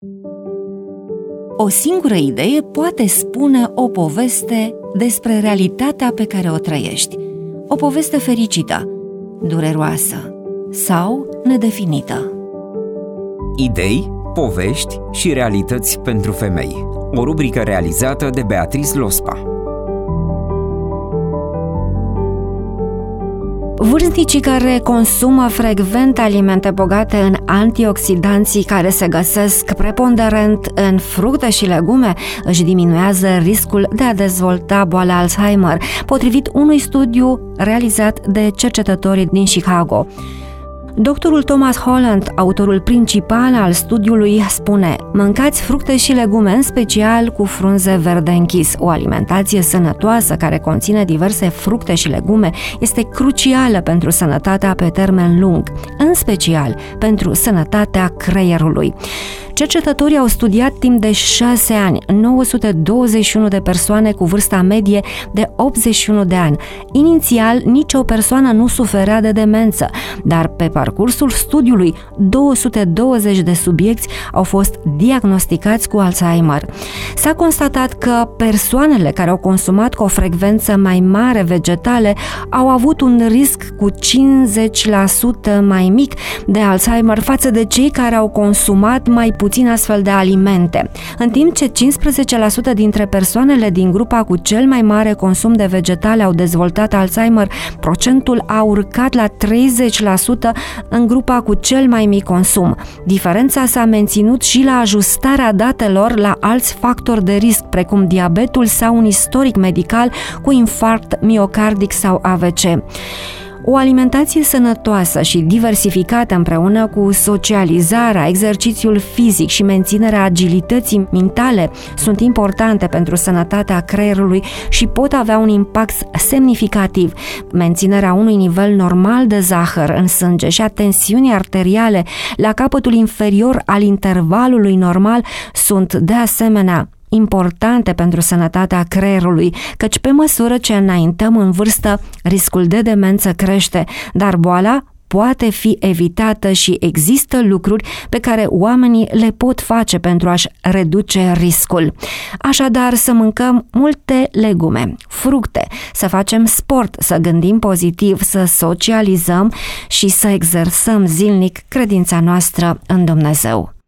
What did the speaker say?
O singură idee poate spune o poveste despre realitatea pe care o trăiești. O poveste fericită, dureroasă sau nedefinită. Idei, povești și realități pentru femei. O rubrică realizată de Beatrice Lospa. Vârstnicii care consumă frecvent alimente bogate în antioxidanții care se găsesc preponderent în fructe și legume își diminuează riscul de a dezvolta boala Alzheimer, potrivit unui studiu realizat de cercetătorii din Chicago. Doctorul Thomas Holland, autorul principal al studiului, spune: mâncați fructe și legume, în special cu frunze verde închis. O alimentație sănătoasă care conține diverse fructe și legume este crucială pentru sănătatea pe termen lung, în special pentru sănătatea creierului. Cercetătorii au studiat timp de 6 ani 921 de persoane cu vârsta medie de 81 de ani. Inițial, nicio persoană nu suferea de demență, dar pe parcursul studiului, 220 de subiecți au fost diagnosticați cu Alzheimer. S-a constatat că persoanele care au consumat cu o frecvență mai mare vegetale au avut un risc cu 50% mai mic de Alzheimer față de cei care au consumat mai puțin astfel de alimente, în timp ce 15% dintre persoanele din grupa cu cel mai mare consum de vegetale au dezvoltat Alzheimer, procentul a urcat la 30% în grupa cu cel mai mic consum. Diferența s-a menținut și la ajustarea datelor la alți factori de risc, precum diabetul sau un istoric medical cu infarct miocardic sau AVC. O alimentație sănătoasă și diversificată împreună cu socializarea, exercițiul fizic și menținerea agilității mentale sunt importante pentru sănătatea creierului și pot avea un impact semnificativ. Menținerea unui nivel normal de zahăr în sânge și a tensiunii arteriale la capătul inferior al intervalului normal sunt de asemenea importante pentru sănătatea creierului, căci pe măsură ce înaintăm în vârstă, riscul de demență crește, dar boala poate fi evitată și există lucruri pe care oamenii le pot face pentru a-și reduce riscul. Așadar, să mâncăm multe legume, fructe, să facem sport, să gândim pozitiv, să socializăm și să exersăm zilnic credința noastră în Dumnezeu.